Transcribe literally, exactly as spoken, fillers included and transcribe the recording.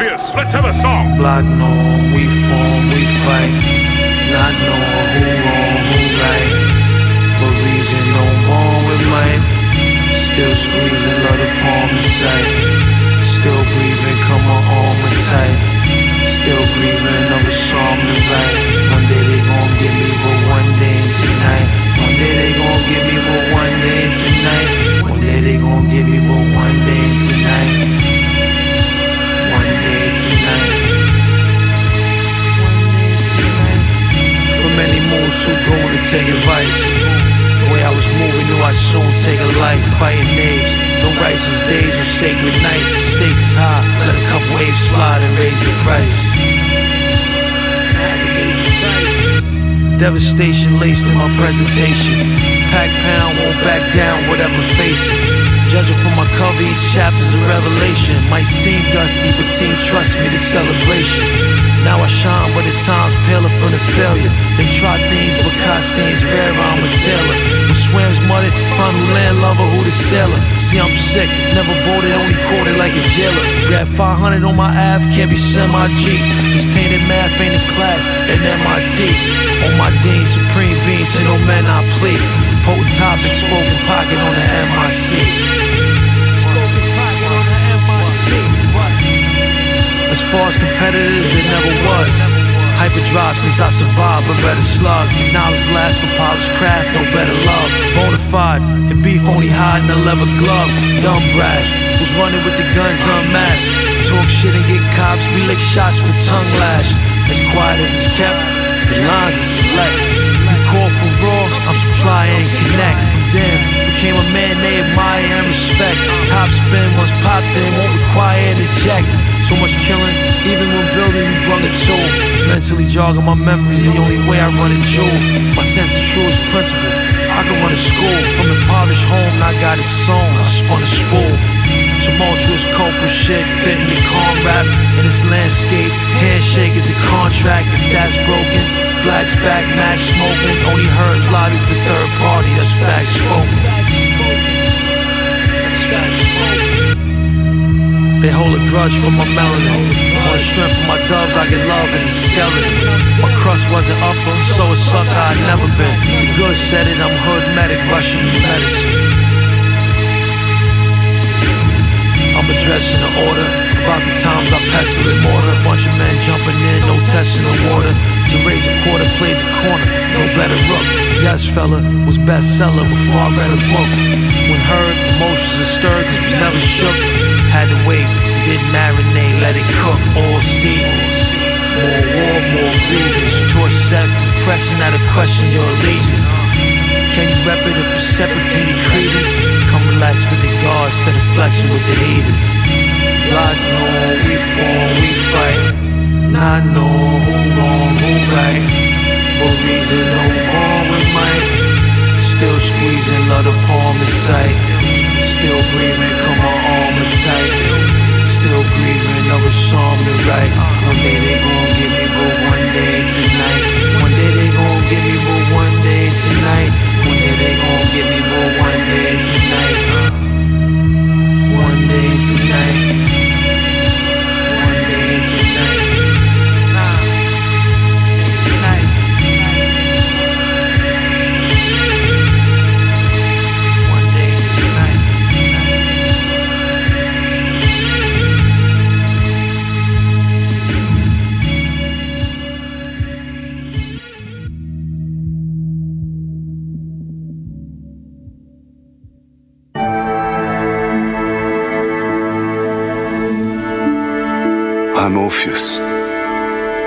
Morpheus, let's have a song. Block norm, we form, we fight. Not knowing who wrong, who right. But reason no wrong with might. Still squeezing, love the palm in sight. Still breathing, come on arm and tight. Still grieving, another song to write. One day they gon' get me, but one day tonight. One day they gon' get me, but one day tonight. One day they gon' get me, but one day tonight. One day tonight. For many moons too grown to take advice. The way I was moving, knew I'd soon take a life. Fighting knaves, no righteous days or sacred nights. The stakes is high, let a couple waves slide and raise the price. Devastation laced in my presentation. Pack pound, won't back down, whatever facing. Judging from my cover, each chapter's a revelation. Might seem dusty, but team trust me, this celebration. Now I shine, but at times paler from the failure. They try things, but Cassie's rare, I'm a tailor. When Swam's muttered, find who land lover, who the sailor. See, I'm sick, never boarded, only quoted like a jailer. Grab five hundred on my Ave, can't be semi-G. This tainted math ain't a class, an M I T. On my dean, supreme being, to no man I plead. Potent topic, spoken pocket on the M I C. Spoken pocket on the M I C. As far as competitors, there never was. Hyperdrive since I survived, but better slugs. Knowledge lasts for polished craft, no better love. Bonafide, and beef only hide in a leather glove. Dumb brash, was running with the guns unmasked. Talk shit and get cops, we lick shots for tongue lash. As quiet as it's kept, the lines are select. You call for raw, I'm supply and connect. From them, became a man they admire and respect. Top spin once popped in, won't require an eject. So much killing, even when building you brung a tool. Mentally jogging my memories, the only way I run a jewel. My sense of truest principle, I can run a school. From impoverished home, I got it sewn, I spun a spool. Tumultuous culprit shit, fitting the calm rap. In this landscape, handshake is a contract. If that's broken, blacks back, match smoking. Only herbs lobby for third party, that's facts spoken. That's facts spoken. They hold a grudge for my melanin. On the strength of my dubs, I get love as a skeleton. My crust wasn't upper, so a sucker I'd never been. The good said it, I'm hood medic, rushing you medicine. I'm addressing the order. About the times I pestle in mortar. A bunch of men jumping in, no testing the water. To raise a quarter, played the corner, no better rook. Yes, fella, was bestseller before I read a book. When heard, emotions are stirred, cause was never shook. Had to wait, didn't marinate, let it cook all seasons. More war, more grievance. Torch set from pressing out of question your allegiance. Can you rep it if it's separate from your credence? Come relax with the guards instead of flexing with the haters. Blood know we form, we fight. Not know who wrong, who right. But reason no wrong with might. Still squeezing, love the palm in sight. Still breathing, come on arm and tight. Still breathing, another song to write. One day they gon' get me, but one day tonight. One day they gon' get me, but one day tonight. One day they gon' get me, but one day tonight. One day tonight. One day tonight. Nah, tonight. One day tonight. I'm Orpheus.